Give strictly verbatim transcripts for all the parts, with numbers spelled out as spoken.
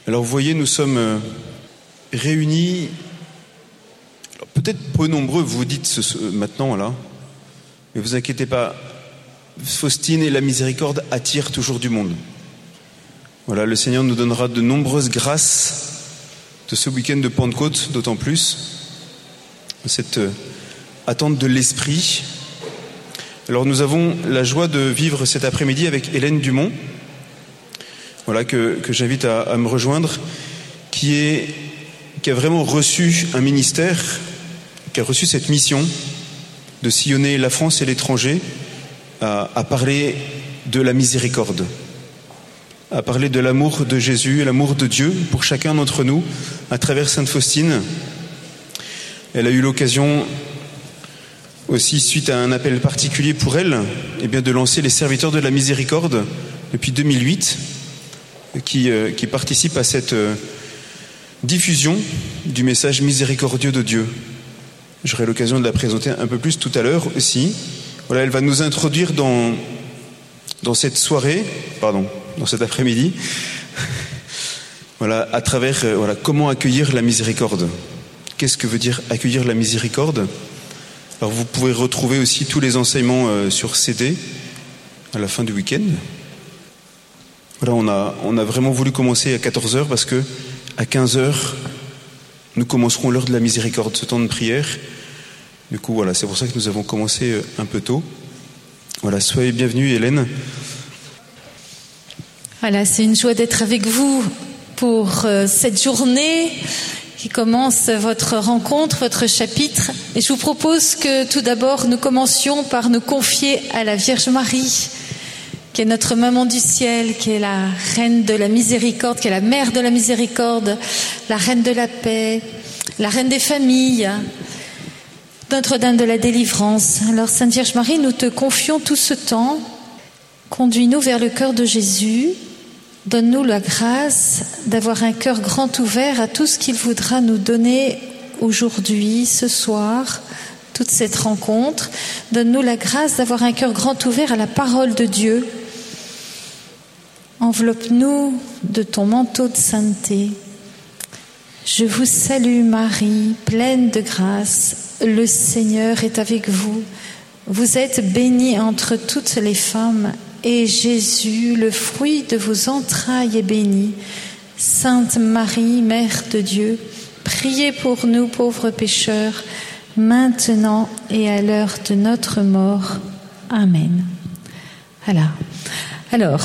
Alors vous voyez, nous sommes réunis, alors, peut-être peu nombreux, vous vous dites ce, ce, maintenant là, mais vous inquiétez pas, Faustine et la miséricorde attirent toujours du monde. Voilà, le Seigneur nous donnera de nombreuses grâces de ce week-end de Pentecôte, d'autant plus cette attente de l'Esprit. Alors nous avons la joie de vivre cet après-midi avec Hélène Dumont, voilà, que, que j'invite à, à me rejoindre, qui, est, qui a vraiment reçu un ministère, qui a reçu cette mission de sillonner la France et l'étranger à, à parler de la miséricorde, à parler de l'amour de Jésus, l'amour de Dieu pour chacun d'entre nous à travers Sainte Faustine. Elle a eu l'occasion aussi, suite à un appel particulier pour elle, eh bien, de lancer les serviteurs de la miséricorde depuis deux mille huit, qui, euh, qui participent à cette euh, diffusion du message miséricordieux de Dieu. J'aurai l'occasion de la présenter un peu plus tout à l'heure aussi. Voilà, elle va nous introduire dans, dans cette soirée, pardon, dans cet après-midi, voilà, à travers euh, voilà, comment accueillir la miséricorde. Qu'est-ce que veut dire accueillir la miséricorde ? Alors vous pouvez retrouver aussi tous les enseignements euh, sur C D à la fin du week-end. Voilà, on a, on a vraiment voulu commencer à quatorze heures parce que à quinze heures, nous commencerons l'heure de la miséricorde, ce temps de prière. Du coup, voilà, c'est pour ça que nous avons commencé un peu tôt. Voilà, soyez bienvenue, Hélène. Voilà, c'est une joie d'être avec vous pour euh, cette journée qui commence votre rencontre, votre chapitre. Et je vous propose que tout d'abord, nous commencions par nous confier à la Vierge Marie, qui est notre maman du ciel, qui est la reine de la miséricorde, qui est la mère de la miséricorde, la reine de la paix, la reine des familles, Notre-Dame de la délivrance. Alors, Sainte Vierge Marie, nous te confions tout ce temps. Conduis-nous vers le cœur de Jésus. Donne-nous la grâce d'avoir un cœur grand ouvert à tout ce qu'il voudra nous donner aujourd'hui, ce soir, toute cette rencontre. Donne-nous la grâce d'avoir un cœur grand ouvert à la parole de Dieu. Enveloppe-nous de ton manteau de sainteté. Je vous salue Marie, pleine de grâce. Le Seigneur est avec vous. Vous êtes bénie entre toutes les femmes. Et Jésus, le fruit de vos entrailles, est béni. Sainte Marie, Mère de Dieu, priez pour nous pauvres pécheurs, maintenant et à l'heure de notre mort. Amen. Voilà. Alors,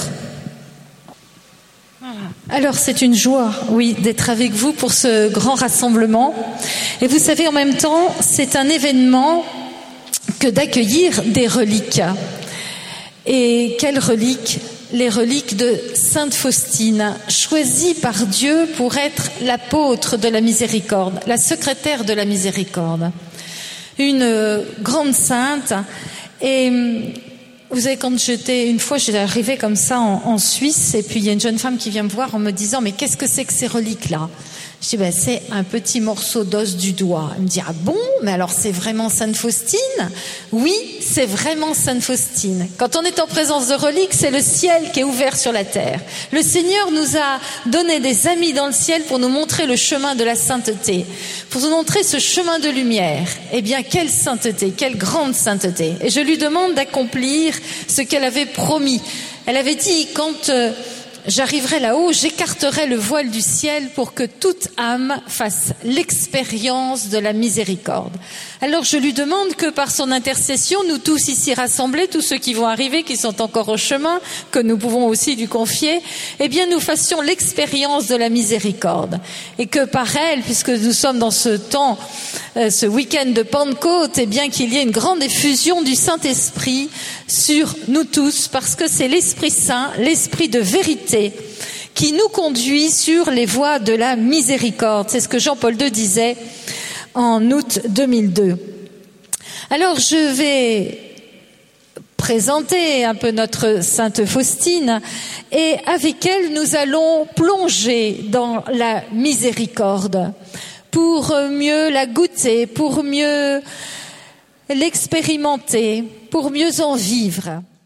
alors c'est une joie, oui, d'être avec vous pour ce grand rassemblement. Et vous savez, en même temps, c'est un événement que d'accueillir des reliques. Et quelles reliques ? Les reliques de Sainte Faustine, choisie par Dieu pour être l'apôtre de la miséricorde, la secrétaire de la miséricorde. Une grande sainte. Et vous savez, quand j'étais, une fois, j'étais arrivée comme ça en, en Suisse, et puis il y a une jeune femme qui vient me voir en me disant « Mais qu'est-ce que c'est que ces reliques-là » Je dis, ben, c'est un petit morceau d'os du doigt. Elle me dit, ah bon, mais alors c'est vraiment Sainte Faustine ? Oui, c'est vraiment Sainte Faustine. Quand on est en présence de reliques, c'est le ciel qui est ouvert sur la terre. Le Seigneur nous a donné des amis dans le ciel pour nous montrer le chemin de la sainteté, pour nous montrer ce chemin de lumière. Eh bien, quelle sainteté, quelle grande sainteté. Et je lui demande d'accomplir ce qu'elle avait promis. Elle avait dit, quand... Euh, j'arriverai là-haut, j'écarterai le voile du ciel pour que toute âme fasse l'expérience de la miséricorde. Alors je lui demande que par son intercession, nous tous ici rassemblés, tous ceux qui vont arriver, qui sont encore au chemin, que nous pouvons aussi lui confier, eh bien nous fassions l'expérience de la miséricorde. Et que par elle, puisque nous sommes dans ce temps, euh, ce week-end de Pentecôte, eh bien qu'il y ait une grande effusion du Saint-Esprit sur nous tous, parce que c'est l'Esprit Saint, l'Esprit de vérité, qui nous conduit sur les voies de la miséricorde. C'est ce que Jean-Paul deux disait en août deux mille deux. Alors je vais présenter un peu notre Sainte Faustine et avec elle nous allons plonger dans la miséricorde pour mieux la goûter, pour mieux l'expérimenter, pour mieux en vivre.